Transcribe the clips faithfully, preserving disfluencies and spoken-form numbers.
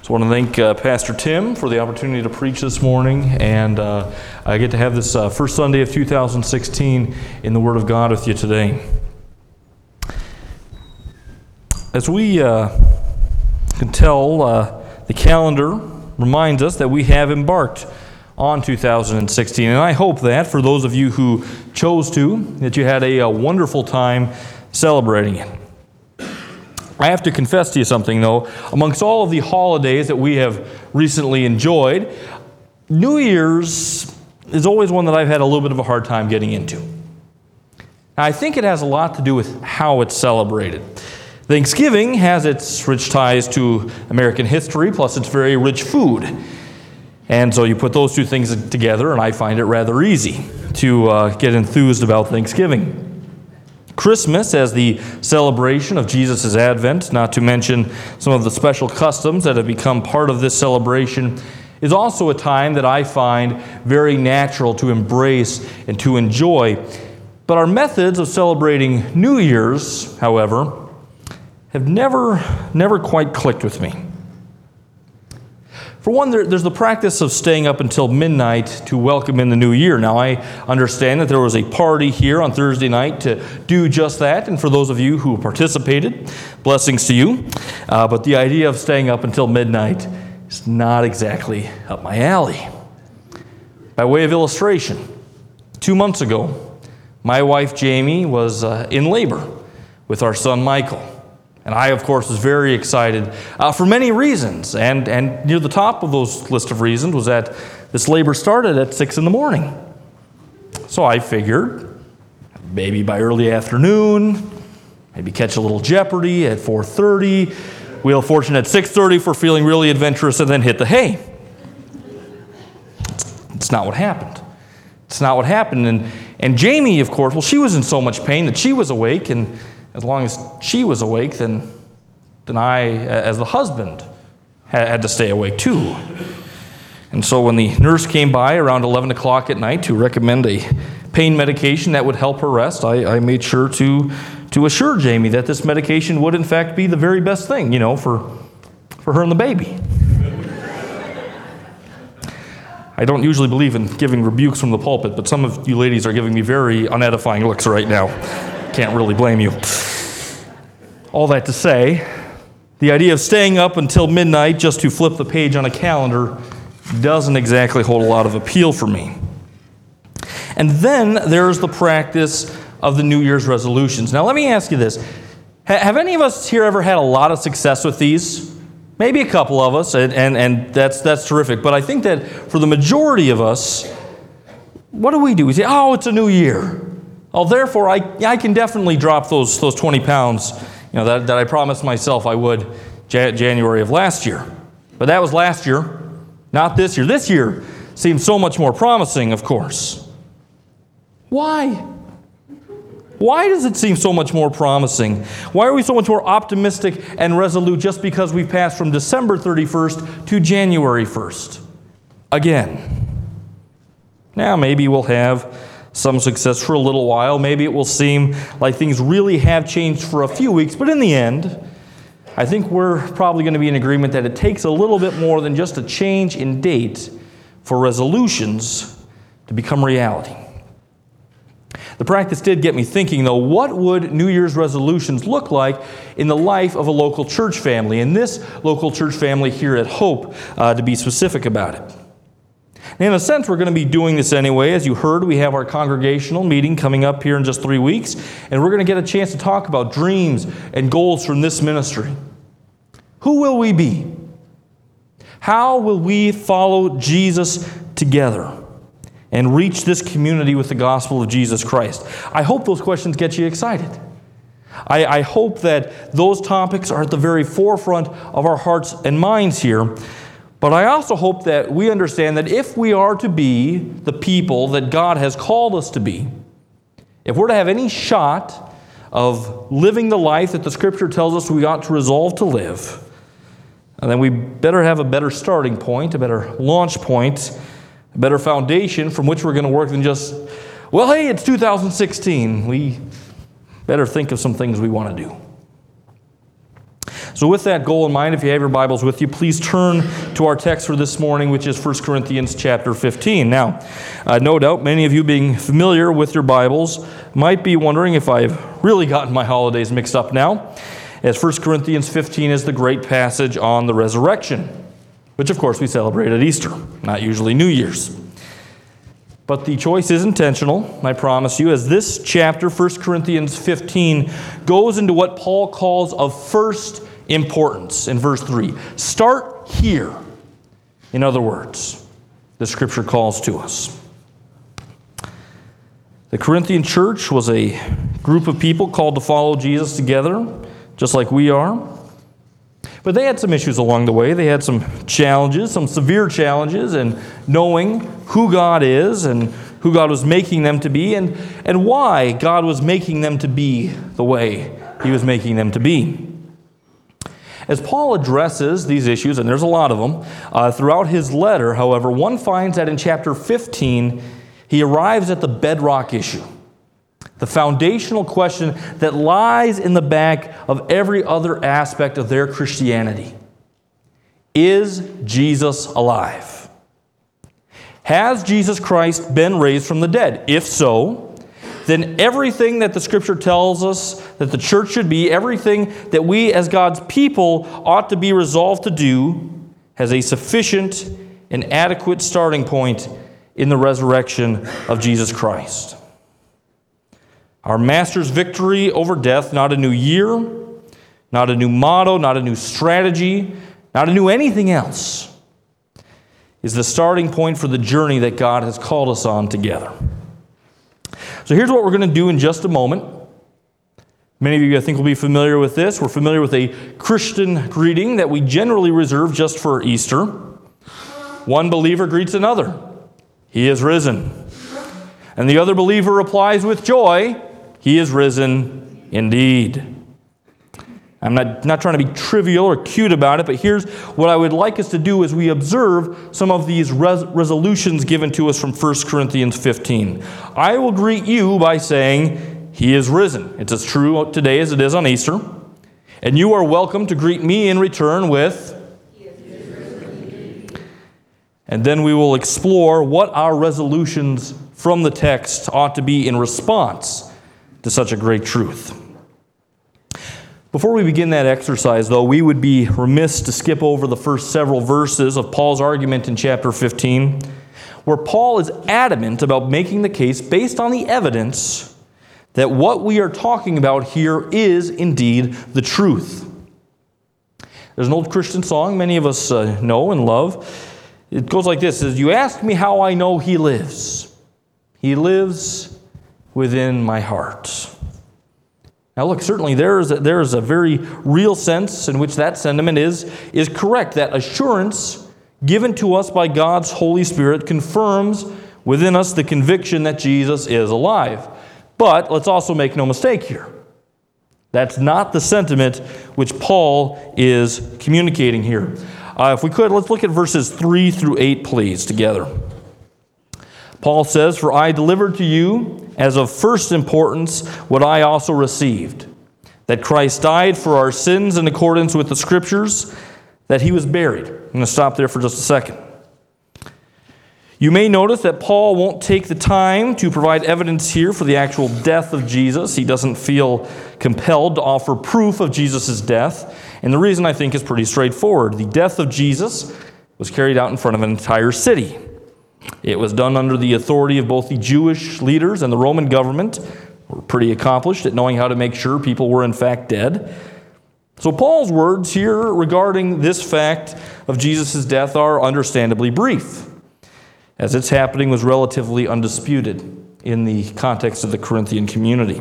So I want to thank uh, Pastor Tim for the opportunity to preach this morning, and uh, I get to have this uh, first Sunday of two thousand sixteen in the Word of God with you today. As we uh, can tell, uh, the calendar reminds us that we have embarked on two thousand sixteen, and I hope that for those of you who chose to, that you had a, a wonderful time celebrating it. I have to confess to you something, though. Amongst all of the holidays that we have recently enjoyed, New Year's is always one that I've had a little bit of a hard time getting into. Now, I think it has a lot to do with how it's celebrated. Thanksgiving has its rich ties to American history, plus it's very rich food. And so you put those two things together, and I find it rather easy to uh, get enthused about Thanksgiving. Christmas as the celebration of Jesus' advent, not to mention some of the special customs that have become part of this celebration, is also a time that I find very natural to embrace and to enjoy. But our methods of celebrating New Year's, however, have never, never quite clicked with me. For one, there, there's the practice of staying up until midnight to welcome in the new year. Now, I understand that there was a party here on Thursday night to do just that, and for those of you who participated, blessings to you. Uh, but the idea of staying up until midnight is not exactly up my alley. By way of illustration, two months ago, my wife Jamie was uh, in labor with our son Michael. And I, of course, was very excited uh, for many reasons. And, and near the top of those list of reasons was that this labor started at six in the morning. So I figured maybe by early afternoon, maybe catch a little Jeopardy at four thirty, Wheel of Fortune at six thirty for feeling really adventurous, and then hit the hay. It's, it's not what happened. It's not what happened. And, and Jamie, of course, well, she was in so much pain that she was awake, and as long as she was awake, then, then I, as the husband, had to stay awake too. And so when the nurse came by around eleven o'clock at night to recommend a pain medication that would help her rest, I, I made sure to, to assure Jamie that this medication would in fact be the very best thing, you know, for, for her and the baby. I don't usually believe in giving rebukes from the pulpit, but some of you ladies are giving me very unedifying looks right now. Can't really blame you. All that to say, the idea of staying up until midnight just to flip the page on a calendar doesn't exactly hold a lot of appeal for me. And then there's the practice of the New Year's resolutions. Now let me ask you this. Have any of us here ever had a lot of success with these? Maybe a couple of us, and, and, and that's, that's terrific. But I think that for the majority of us, what do we do? We say, oh, it's a new year. Oh, therefore, I, I can definitely drop those those twenty pounds, you know, that, that I promised myself I would ja- January of last year. But that was last year, not this year. This year seems so much more promising, of course. Why? Why does it seem so much more promising? Why are we so much more optimistic and resolute just because we've passed from December thirty-first to January first? Again. Now, maybe we'll have some success for a little while. Maybe it will seem like things really have changed for a few weeks, but in the end, I think we're probably going to be in agreement that it takes a little bit more than just a change in date for resolutions to become reality. The practice did get me thinking, though, what would New Year's resolutions look like in the life of a local church family, and this local church family here at Hope, uh, to be specific about it. In a sense, we're going to be doing this anyway. As you heard, we have our congregational meeting coming up here in just three weeks, and we're going to get a chance to talk about dreams and goals from this ministry. Who will we be? How will we follow Jesus together and reach this community with the gospel of Jesus Christ? I hope those questions get you excited. I, I hope that those topics are at the very forefront of our hearts and minds here. But I also hope that we understand that if we are to be the people that God has called us to be, if we're to have any shot of living the life that the Scripture tells us we ought to resolve to live, then we better have a better starting point, a better launch point, a better foundation from which we're going to work than just, well, hey, it's two thousand sixteen. We better think of some things we want to do. So with that goal in mind, if you have your Bibles with you, please turn to our text for this morning, which is First Corinthians chapter fifteen. Now, uh, no doubt many of you being familiar with your Bibles might be wondering if I've really gotten my holidays mixed up now, as First Corinthians fifteen is the great passage on the resurrection, which of course we celebrate at Easter, not usually New Year's. But the choice is intentional, I promise you, as this chapter, First Corinthians fifteen, goes into what Paul calls of first importance in verse three. Start here. In other words, the Scripture calls to us. The Corinthian church was a group of people called to follow Jesus together, just like we are. But they had some issues along the way. They had some challenges, some severe challenges in knowing who God is and who God was making them to be, and, and why God was making them to be the way He was making them to be. As Paul addresses these issues, and there's a lot of them, uh, throughout his letter, however, one finds that in chapter fifteen, he arrives at the bedrock issue, the foundational question that lies in the back of every other aspect of their Christianity. Is Jesus alive? Has Jesus Christ been raised from the dead? If so, then everything that the Scripture tells us that the church should be, everything that we as God's people ought to be resolved to do, has a sufficient and adequate starting point in the resurrection of Jesus Christ. Our Master's victory over death, not a new year, not a new motto, not a new strategy, not a new anything else, is the starting point for the journey that God has called us on together. So here's what we're going to do in just a moment. Many of you, I think, will be familiar with this. We're familiar with a Christian greeting that we generally reserve just for Easter. One believer greets another. He is risen. And the other believer replies with joy, He is risen indeed. I'm not, not trying to be trivial or cute about it, but here's what I would like us to do as we observe some of these res- resolutions given to us from First Corinthians fifteen. I will greet you by saying, He is risen. It's as true today as it is on Easter. And you are welcome to greet me in return with, He is risen. And then we will explore what our resolutions from the text ought to be in response to such a great truth. Before we begin that exercise, though, we would be remiss to skip over the first several verses of Paul's argument in chapter fifteen, where Paul is adamant about making the case based on the evidence that what we are talking about here is indeed the truth. There's an old Christian song many of us uh, know and love. It goes like this: it says, "You ask me how I know He lives. He lives within my heart." Now look, certainly there is a, there is a very real sense in which that sentiment is, is correct. That assurance given to us by God's Holy Spirit confirms within us the conviction that Jesus is alive. But let's also make no mistake here. That's not the sentiment which Paul is communicating here. Uh, if we could, let's look at verses three through eight, please, together. Paul says, "For I delivered to you as of first importance what I also received, that Christ died for our sins in accordance with the Scriptures, that He was buried." I'm going to stop there for just a second. You may notice that Paul won't take the time to provide evidence here for the actual death of Jesus. He doesn't feel compelled to offer proof of Jesus' death. And the reason, I think, is pretty straightforward. The death of Jesus was carried out in front of an entire city. It was done under the authority of both the Jewish leaders and the Roman government, who were pretty accomplished at knowing how to make sure people were in fact dead. So Paul's words here regarding this fact of Jesus' death are understandably brief, as its happening was relatively undisputed in the context of the Corinthian community.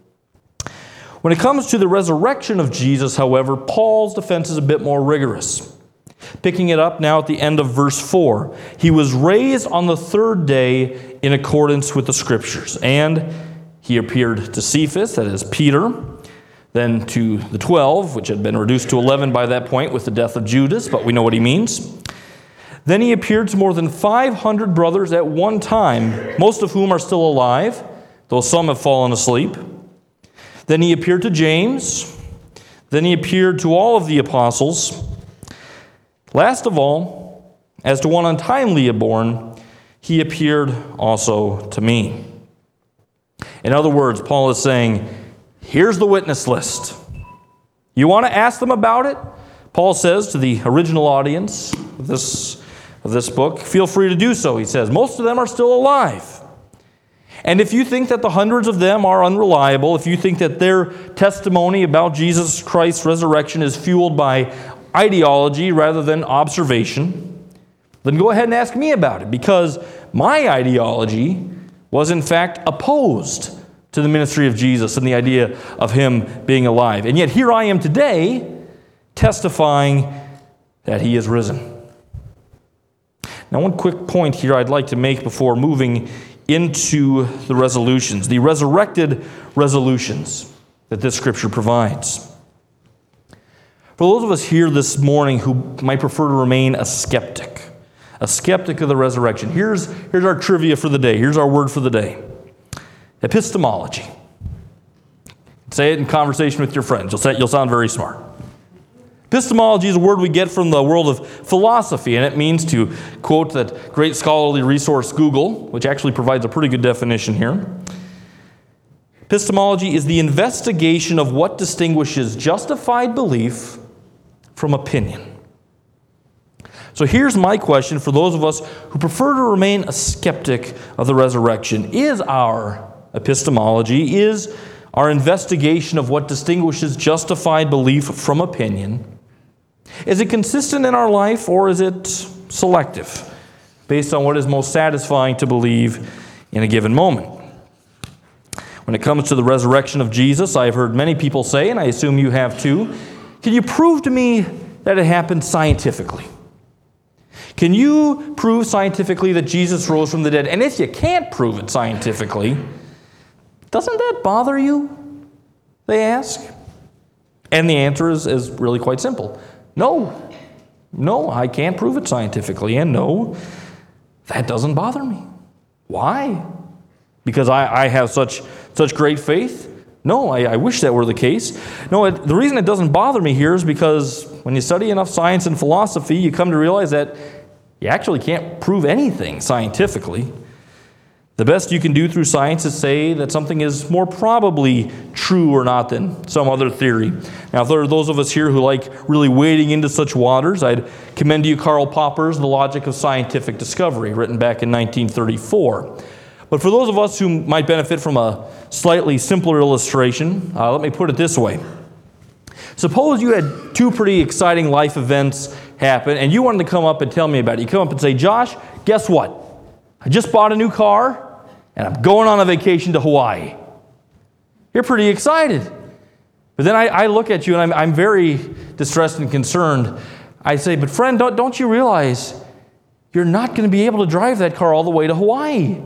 When it comes to the resurrection of Jesus, however, Paul's defense is a bit more rigorous. Picking it up now at the end of verse four. "He was raised on the third day in accordance with the Scriptures, and He appeared to Cephas," that is Peter, then to the twelve, which had been reduced to eleven by that point with the death of Judas, but we know what he means. "Then He appeared to more than five hundred brothers at one time, most of whom are still alive, though some have fallen asleep. Then He appeared to James. Then he appeared to all of the apostles. Last of all, as to one untimely born, he appeared also to me. In other words, Paul is saying, here's the witness list. You want to ask them about it? Paul says to the original audience of this, of this book, feel free to do so, he says. Most of them are still alive. And if you think that the hundreds of them are unreliable, if you think that their testimony about Jesus Christ's resurrection is fueled by ideology rather than observation, then go ahead and ask me about it, because my ideology was in fact opposed to the ministry of Jesus and the idea of him being alive. And yet here I am today testifying that he is risen. Now, one quick point here I'd like to make before moving into the resolutions, the resurrected resolutions that this scripture provides. For those of us here this morning who might prefer to remain a skeptic, a skeptic of the resurrection, here's, here's our trivia for the day. Here's our word for the day. Epistemology. Say it in conversation with your friends. You'll, say, you'll sound very smart. Epistemology is a word we get from the world of philosophy, and it means, to quote that great scholarly resource Google, which actually provides a pretty good definition here. Epistemology is the investigation of what distinguishes justified belief from opinion. So here's my question for those of us who prefer to remain a skeptic of the resurrection. Is our epistemology, is our investigation of what distinguishes justified belief from opinion, is it consistent in our life, or is it selective, based on what is most satisfying to believe in a given moment? When it comes to the resurrection of Jesus, I've heard many people say, and I assume you have too, can you prove to me that it happened scientifically? Can you prove scientifically that Jesus rose from the dead? And if you can't prove it scientifically, doesn't that bother you? They ask. And the answer is, is really quite simple. No. No, I can't prove it scientifically. And no, that doesn't bother me. Why? Because I, I have such, such great faith? No, I, I wish that were the case. No, it, the reason it doesn't bother me here is because when you study enough science and philosophy, you come to realize that you actually can't prove anything scientifically. The best you can do through science is say that something is more probably true or not than some other theory. Now, if there are those of us here who like really wading into such waters, I'd commend to you Karl Popper's The Logic of Scientific Discovery, written back in nineteen thirty-four. But for those of us who might benefit from a slightly simpler illustration, uh, let me put it this way. Suppose you had two pretty exciting life events happen, and you wanted to come up and tell me about it. You come up and say, Josh, guess what? I just bought a new car, and I'm going on a vacation to Hawaii. You're pretty excited. But then I, I look at you, and I'm, I'm very distressed and concerned. I say, but friend, don't, don't you realize you're not going to be able to drive that car all the way to Hawaii?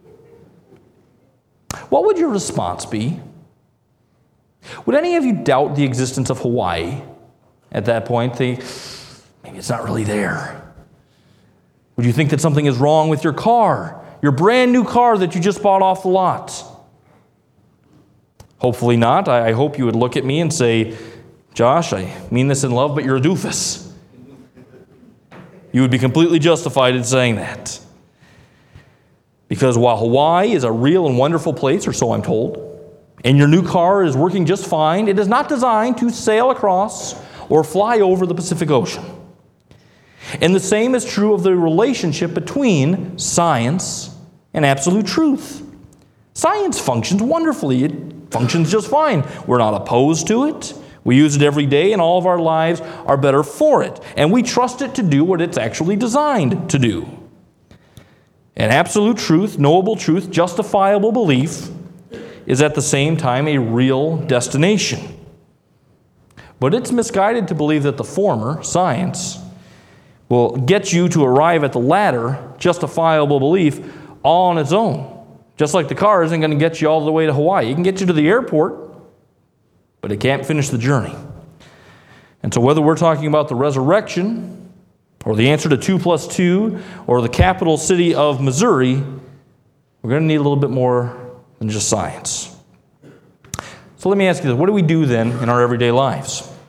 What would your response be? Would any of you doubt the existence of Hawaii at that point? Think, maybe it's not really there. Would you think that something is wrong with your car, your brand new car that you just bought off the lot? Hopefully not. I, I hope you would look at me and say, Josh, I mean this in love, but you're a doofus. You would be completely justified in saying that. Because while Hawaii is a real and wonderful place, or so I'm told, and your new car is working just fine, it is not designed to sail across or fly over the Pacific Ocean. And the same is true of the relationship between science and absolute truth. Science functions wonderfully. It functions just fine. We're not opposed to it. We use it every day, and all of our lives are better for it. And we trust it to do what it's actually designed to do. And absolute truth, knowable truth, justifiable belief is at the same time a real destination. But it's misguided to believe that the former, science, will get you to arrive at the latter, justifiable belief, all on its own. Just like the car isn't going to get you all the way to Hawaii. It can get you to the airport, but it can't finish the journey. And so whether we're talking about the resurrection, or the answer to two plus two, or the capital city of Missouri, we're going to need a little bit more than just science. So let me ask you this. What do we do then in our everyday lives?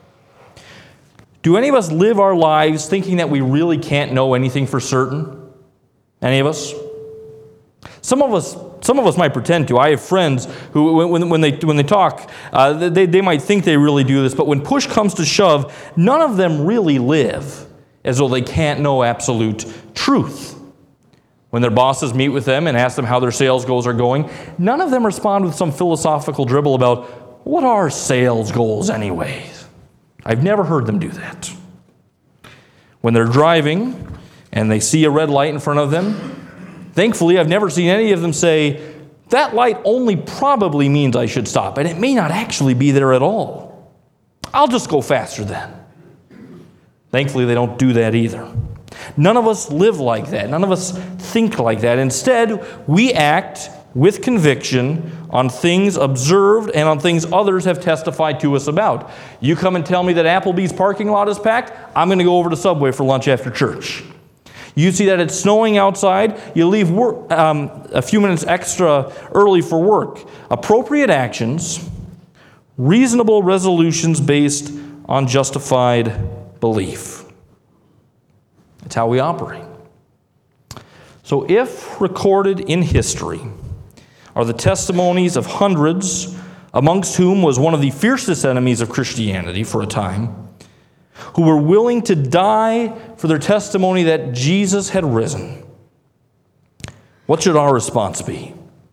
Do any of us live our lives thinking that we really can't know anything for certain? Any of us? Some of us, some of us might pretend to. I have friends who, when, when they when they talk, uh, they, they might think they really do this, but when push comes to shove, none of them really live as though they can't know absolute truth. When their bosses meet with them and ask them how their sales goals are going, none of them respond with some philosophical dribble about, what are sales goals anyway? I've never heard them do that. When they're driving and they see a red light in front of them, thankfully I've never seen any of them say, that light only probably means I should stop, and it may not actually be there at all. I'll just go faster then. Thankfully they don't do that either. None of us live like that. None of us think like that. Instead, we act with conviction on things observed and on things others have testified to us about. You come and tell me that Applebee's parking lot is packed, I'm going to go over to Subway for lunch after church. You see that it's snowing outside, you leave work, um, a few minutes extra early for work. Appropriate actions, reasonable resolutions based on justified belief. That's how we operate. So if recorded in history are the testimonies of hundreds, amongst whom was one of the fiercest enemies of Christianity for a time, who were willing to die for their testimony that Jesus had risen, what should our response be?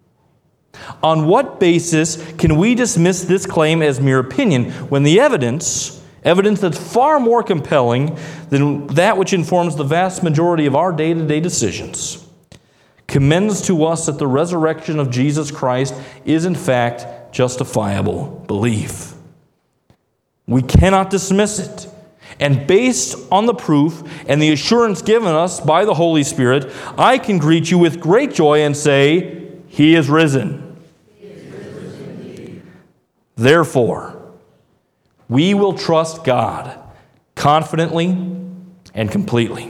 On what basis can we dismiss this claim as mere opinion when the evidence, evidence that's far more compelling than that which informs the vast majority of our day-to-day decisions, commends to us that the resurrection of Jesus Christ is in fact justifiable belief? We cannot dismiss it. And based on the proof and the assurance given us by the Holy Spirit, I can greet you with great joy and say, He is risen. He is risen indeed. Therefore, we will trust God confidently and completely.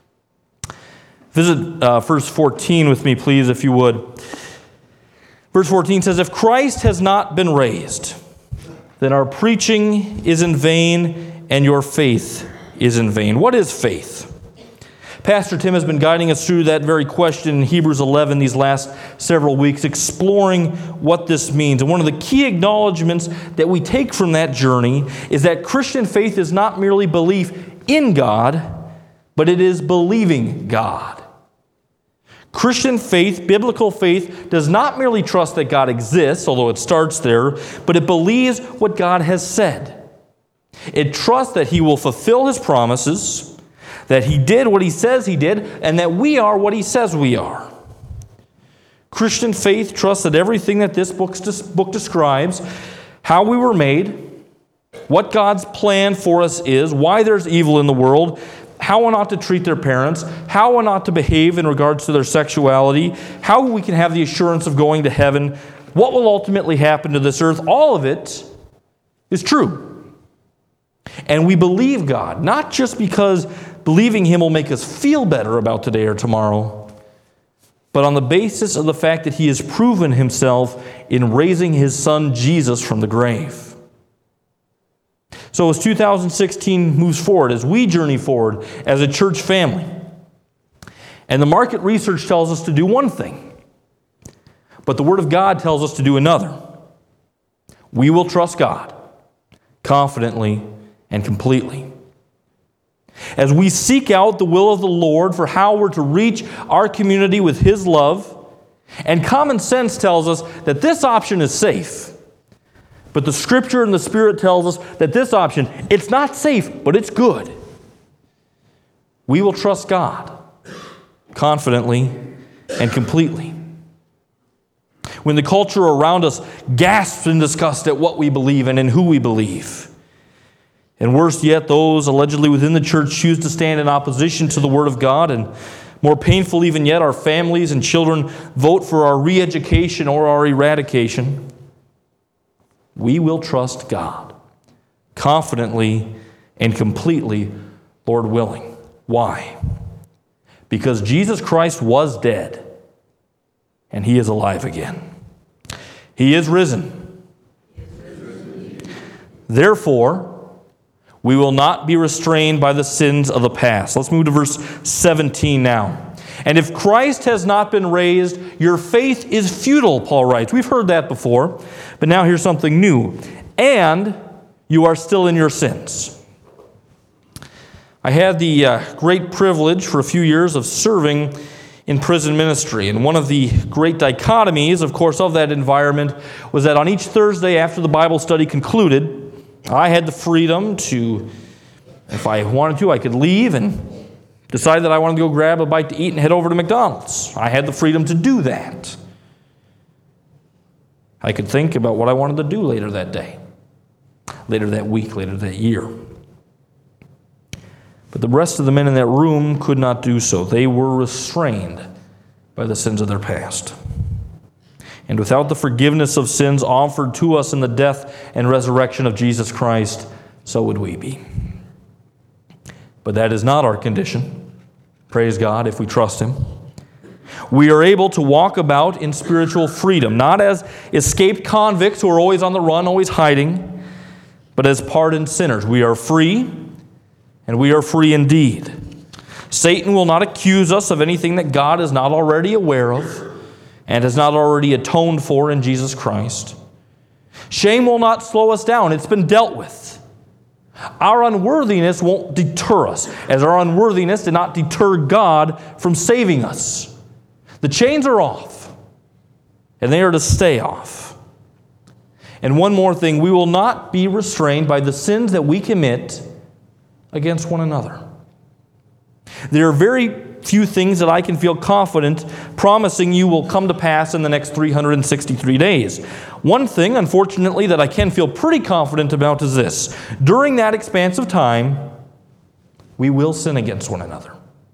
Visit uh, verse fourteen with me, please, if you would. Verse fourteen says, if Christ has not been raised, then our preaching is in vain and your faith is in vain. What is faith? Pastor Tim has been guiding us through that very question in Hebrews eleven these last several weeks, exploring what this means. And one of the key acknowledgments that we take from that journey is that Christian faith is not merely belief in God, but it is believing God. Christian faith, biblical faith, does not merely trust that God exists, although it starts there, but it believes what God has said. It trusts that He will fulfill His promises, that He did what He says He did, and that we are what He says we are. Christian faith trusts that everything that this book describes, how we were made, what God's plan for us is, why there's evil in the world, how we're not to treat their parents, how we're not to behave in regards to their sexuality, how we can have the assurance of going to heaven, what will ultimately happen to this earth, all of it is true. And we believe God, not just because believing Him will make us feel better about today or tomorrow, but on the basis of the fact that He has proven Himself in raising His Son Jesus from the grave. So as two thousand sixteen moves forward, as we journey forward as a church family, and the market research tells us to do one thing, but the Word of God tells us to do another, we will trust God confidently and completely. As we seek out the will of the Lord for how we're to reach our community with His love, and common sense tells us that this option is safe, but the Scripture and the Spirit tells us that this option, it's not safe, but it's good. We will trust God confidently and completely. When the culture around us gasps in disgust at what we believe and in who we believe, and worse yet, those allegedly within the church choose to stand in opposition to the Word of God, and more painful even yet, our families and children vote for our re-education or our eradication, we will trust God confidently and completely, Lord willing. Why? Because Jesus Christ was dead and He is alive again. He is risen. Therefore, We will not be restrained by the sins of the past. Let's move to verse seventeen now. And if Christ has not been raised, your faith is futile, Paul writes. We've heard that before, but now here's something new. And you are still in your sins. I had the uh, great privilege for a few years of serving in prison ministry. And one of the great dichotomies, of course, of that environment was that on each Thursday after the Bible study concluded, I had the freedom to, if I wanted to, I could leave and decide that I wanted to go grab a bite to eat and head over to McDonald's. I had the freedom to do that. I could think about what I wanted to do later that day, later that week, later that year. But the rest of the men in that room could not do so. They were restrained by the sins of their past. And without the forgiveness of sins offered to us in the death and resurrection of Jesus Christ, so would we be. But that is not our condition. Praise God, if we trust Him. We are able to walk about in spiritual freedom, not as escaped convicts who are always on the run, always hiding, but as pardoned sinners. We are free, and we are free indeed. Satan will not accuse us of anything that God is not already aware of and has not already atoned for in Jesus Christ. Shame will not slow us down. It's been dealt with. Our unworthiness won't deter us, as our unworthiness did not deter God from saving us. The chains are off, and they are to stay off. And one more thing, we will not be restrained by the sins that we commit against one another. There are very few things that I can feel confident promising you will come to pass in the next three hundred sixty-three days. One thing, unfortunately, that I can feel pretty confident about is this. During that expanse of time, we will sin against one another.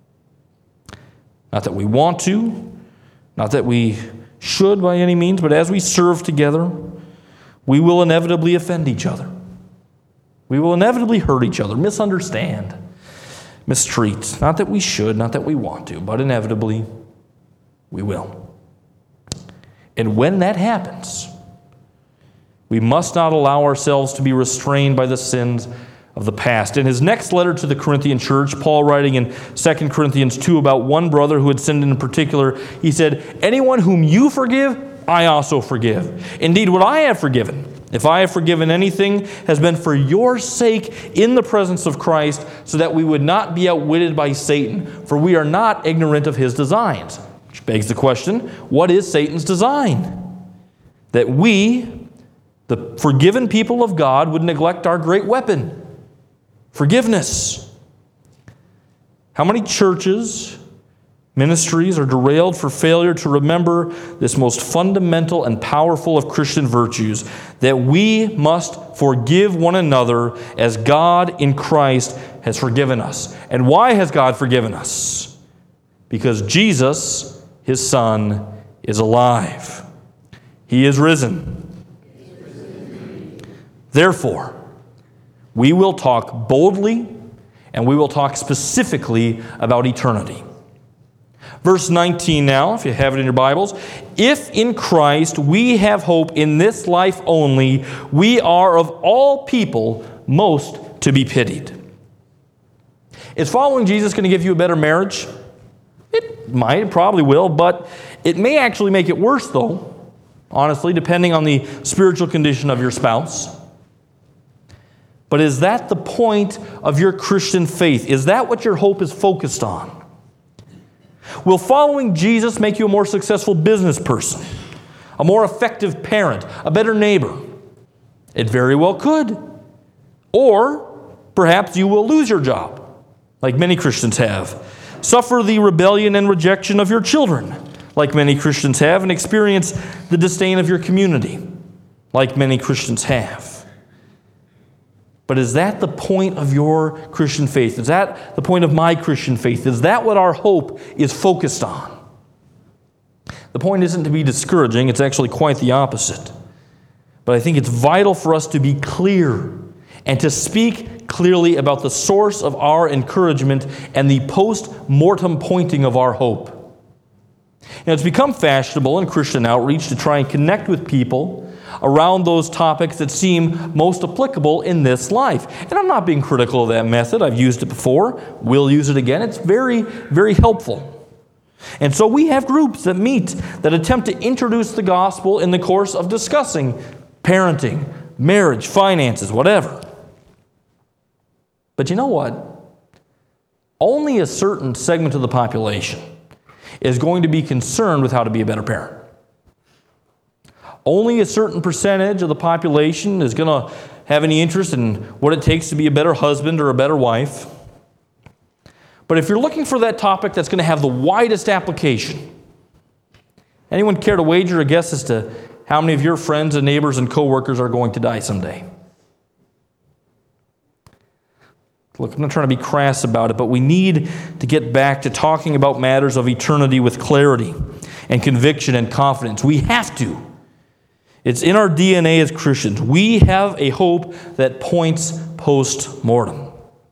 Not that we want to, not that we should by any means, but as we serve together, we will inevitably offend each other. We will inevitably hurt each other, misunderstand, mistreat. Not that we should, not that we want to, but inevitably we will. And when that happens, we must not allow ourselves to be restrained by the sins of the past. In his next letter to the Corinthian church, Paul writing in Second Corinthians two about one brother who had sinned in particular, he said, "Anyone whom you forgive, I also forgive. Indeed, what I have forgiven, if I have forgiven anything, has been for your sake in the presence of Christ, so that we would not be outwitted by Satan, for we are not ignorant of his designs." Which begs the question, what is Satan's design? That we, the forgiven people of God, would neglect our great weapon, forgiveness. How many churches, ministries are derailed for failure to remember this most fundamental and powerful of Christian virtues, that we must forgive one another as God in Christ has forgiven us. And why has God forgiven us? Because Jesus, His Son, is alive. He is risen. Therefore, we will talk boldly and we will talk specifically about eternity. Verse nineteen now, if you have it in your Bibles. If in Christ we have hope in this life only, we are of all people most to be pitied. Is following Jesus going to give you a better marriage? It might, it probably will, but it may actually make it worse though, honestly, depending on the spiritual condition of your spouse. But is that the point of your Christian faith? Is that what your hope is focused on? Will following Jesus make you a more successful business person, a more effective parent, a better neighbor? It very well could. Or perhaps you will lose your job, like many Christians have. Suffer the rebellion and rejection of your children, like many Christians have, and experience the disdain of your community, like many Christians have. But is that the point of your Christian faith? Is that the point of my Christian faith? Is that what our hope is focused on? The point isn't to be discouraging. It's actually quite the opposite. But I think it's vital for us to be clear and to speak clearly about the source of our encouragement and the post-mortem pointing of our hope. Now, it's become fashionable in Christian outreach to try and connect with people around those topics that seem most applicable in this life. And I'm not being critical of that method. I've used it before. We'll use it again. It's very, very helpful. And so we have groups that meet that attempt to introduce the gospel in the course of discussing parenting, marriage, finances, whatever. But you know what? Only a certain segment of the population is going to be concerned with how to be a better parent. Only a certain percentage of the population is going to have any interest in what it takes to be a better husband or a better wife. But if you're looking for that topic that's going to have the widest application, anyone care to wager a guess as to how many of your friends and neighbors and coworkers are going to die someday? Look, I'm not trying to be crass about it, but we need to get back to talking about matters of eternity with clarity and conviction and confidence. We have to. It's in our D N A as Christians. We have a hope that points post-mortem.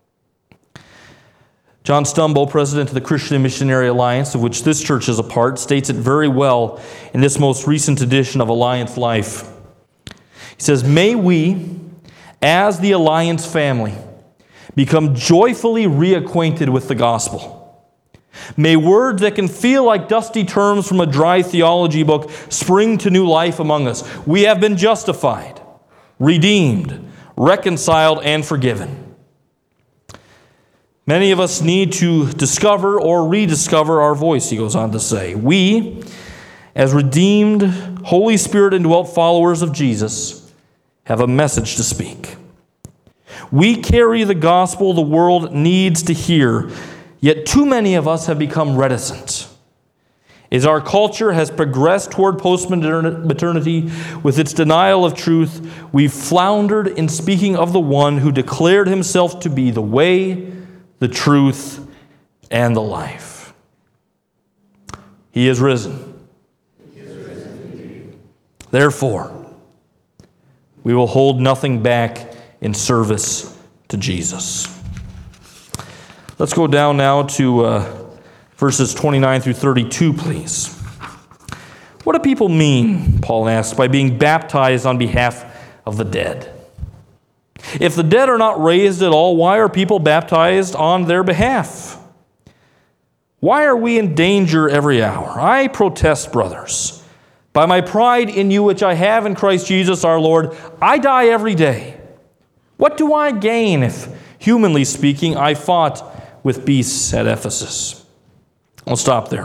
John Stumbo, president of the Christian Missionary Alliance, of which this church is a part, states it very well in this most recent edition of Alliance Life. He says, "May we, as the Alliance family, become joyfully reacquainted with the gospel. May words that can feel like dusty terms from a dry theology book spring to new life among us. We have been justified, redeemed, reconciled, and forgiven. Many of us need to discover or rediscover our voice," he goes on to say. "We, as redeemed, Holy Spirit indwelt followers of Jesus, have a message to speak. We carry the gospel the world needs to hear, yet too many of us have become reticent. As our culture has progressed toward post-modernity with its denial of truth, we've floundered in speaking of the one who declared himself to be the way, the truth, and the life. He is risen. He is risen. Therefore, we will hold nothing back in service to Jesus." Let's go down now to uh, verses twenty-nine through thirty-two, please. What do people mean, Paul asks, by being baptized on behalf of the dead? If the dead are not raised at all, why are people baptized on their behalf? Why are we in danger every hour? I protest, brothers, by my pride in you which I have in Christ Jesus our Lord, I die every day. What do I gain if, humanly speaking, I fought with beasts at Ephesus? I'll stop there.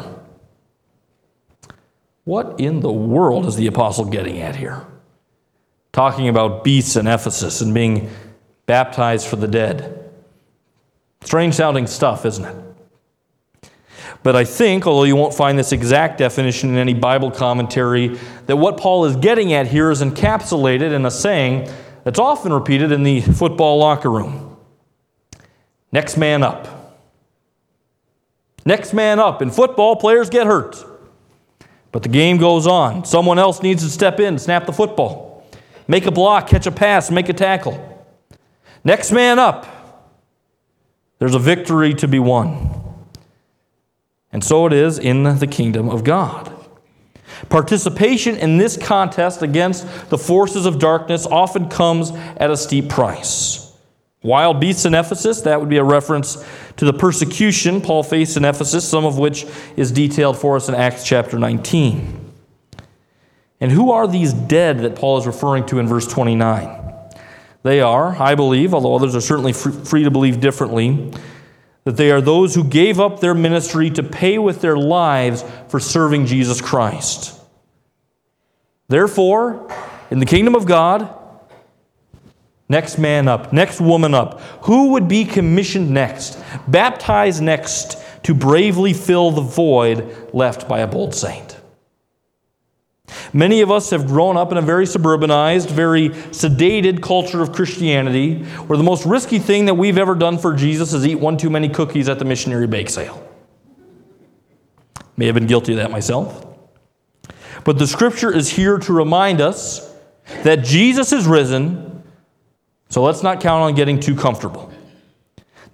What in the world is the apostle getting at here? Talking about beasts in Ephesus and being baptized for the dead. Strange sounding stuff, isn't it? But I think, although you won't find this exact definition in any Bible commentary, that what Paul is getting at here is encapsulated in a saying that's often repeated in the football locker room. Next man up. Next man up. In football, players get hurt. But the game goes on. Someone else needs to step in, snap the football, make a block, catch a pass, make a tackle. Next man up. There's a victory to be won. And so it is in the kingdom of God. Participation in this contest against the forces of darkness often comes at a steep price. Wild beasts in Ephesus, that would be a reference to the persecution Paul faced in Ephesus, some of which is detailed for us in Acts chapter nineteen. And who are these dead that Paul is referring to in verse twenty-nine? They are, I believe, although others are certainly free to believe differently, that they are those who gave up their ministry to pay with their lives for serving Jesus Christ. Therefore, in the kingdom of God, next man up, next woman up. Who would be commissioned next, baptized next, to bravely fill the void left by a bold saint? Many of us have grown up in a very suburbanized, very sedated culture of Christianity, where the most risky thing that we've ever done for Jesus is eat one too many cookies at the missionary bake sale. May have been guilty of that myself. But the Scripture is here to remind us that Jesus is risen, so let's not count on getting too comfortable.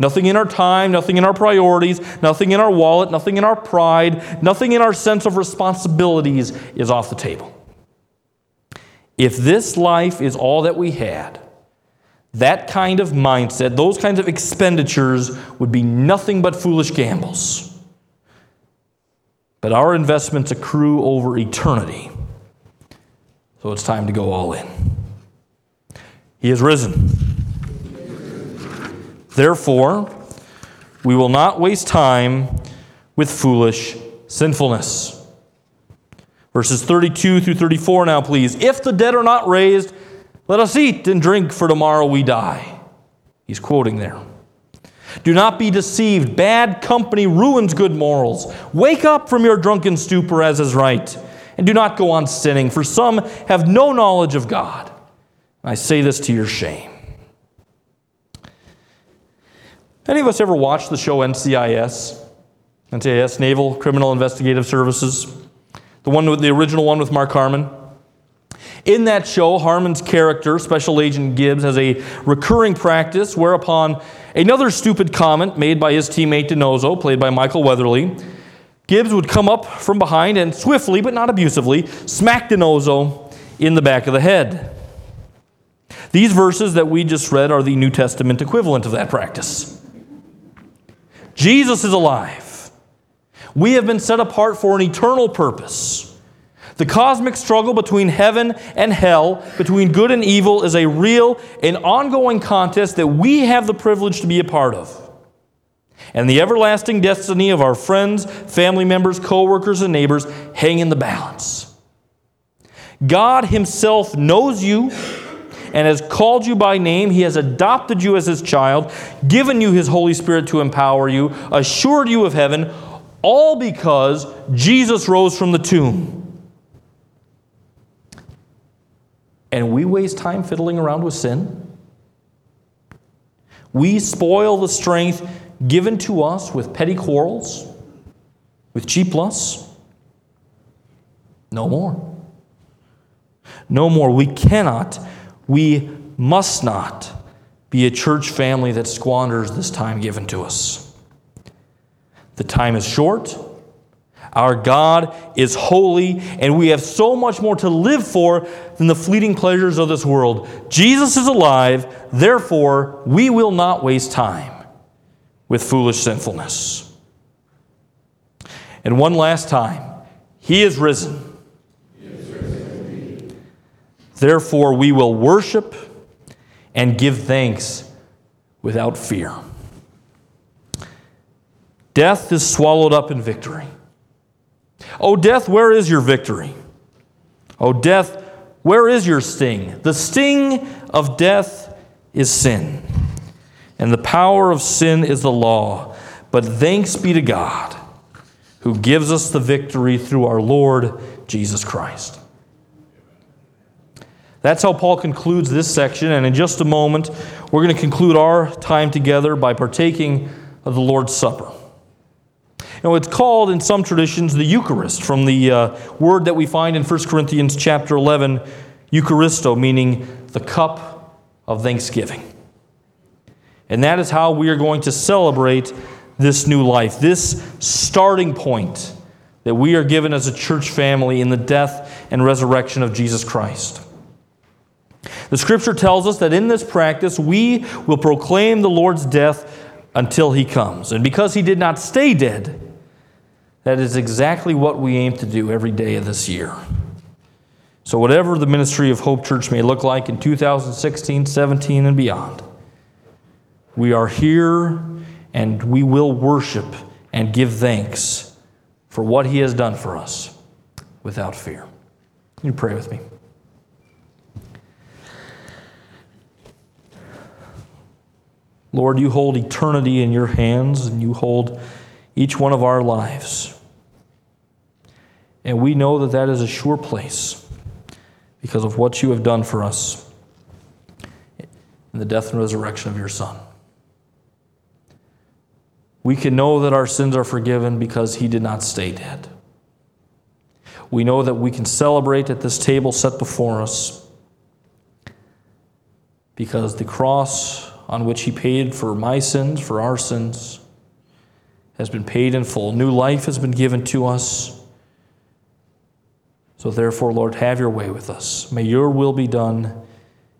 Nothing in our time, nothing in our priorities, nothing in our wallet, nothing in our pride, nothing in our sense of responsibilities is off the table. If this life is all that we had, that kind of mindset, those kinds of expenditures would be nothing but foolish gambles. But our investments accrue over eternity. So it's time to go all in. He is risen. Therefore, we will not waste time with foolish sinfulness. Verses thirty-two through thirty-four now, please. If the dead are not raised, let us eat and drink, for tomorrow we die. He's quoting there. Do not be deceived. Bad company ruins good morals. Wake up from your drunken stupor, as is right, and do not go on sinning, for some have no knowledge of God. I say this to your shame. Any of us ever watched the show N C I S? N C I S, Naval Criminal Investigative Services. The one with the original one with Mark Harmon. In that show, Harmon's character, Special Agent Gibbs, has a recurring practice whereupon another stupid comment made by his teammate DiNozzo, played by Michael Weatherly, Gibbs would come up from behind and swiftly, but not abusively, smack DiNozzo in the back of the head. These verses that we just read are the New Testament equivalent of that practice. Jesus is alive. We have been set apart for an eternal purpose. The cosmic struggle between heaven and hell, between good and evil, is a real and ongoing contest that we have the privilege to be a part of. And the everlasting destiny of our friends, family members, co-workers, and neighbors hang in the balance. God Himself knows you and has called you by name. He has adopted you as His child, given you His Holy Spirit to empower you, assured you of heaven, all because Jesus rose from the tomb. And we waste time fiddling around with sin. We spoil the strength given to us with petty quarrels, with cheap lusts. No more. No more. We cannot, we must not be a church family that squanders this time given to us. The time is short. Our God is holy, and we have so much more to live for than the fleeting pleasures of this world. Jesus is alive, therefore we will not waste time with foolish sinfulness. And one last time, He is risen. He is risen. Therefore we will worship and give thanks without fear. Death is swallowed up in victory. O death, where is your victory? O death, where is your sting? The sting of death is sin, and the power of sin is the law. But thanks be to God, who gives us the victory through our Lord Jesus Christ. That's how Paul concludes this section, and in just a moment, we're going to conclude our time together by partaking of the Lord's Supper. You know, it's called in some traditions the Eucharist, from the uh, word that we find in First Corinthians chapter eleven, Eucharisto, meaning the cup of thanksgiving. And that is how we are going to celebrate this new life, this starting point that we are given as a church family in the death and resurrection of Jesus Christ. The Scripture tells us that in this practice we will proclaim the Lord's death until He comes. And because He did not stay dead, that is exactly what we aim to do every day of this year. So whatever the ministry of Hope Church may look like in two thousand sixteen, seventeen, and beyond, we are here and we will worship and give thanks for what He has done for us without fear. You pray with me. Lord, You hold eternity in Your hands, and You hold each one of our lives. And we know that that is a sure place because of what You have done for us in the death and resurrection of Your Son. We can know that our sins are forgiven because He did not stay dead. We know that we can celebrate at this table set before us because the cross on which he paid for my sins, for our sins, has been paid in full. New life has been given to us. So therefore, Lord, have your way with us. May your will be done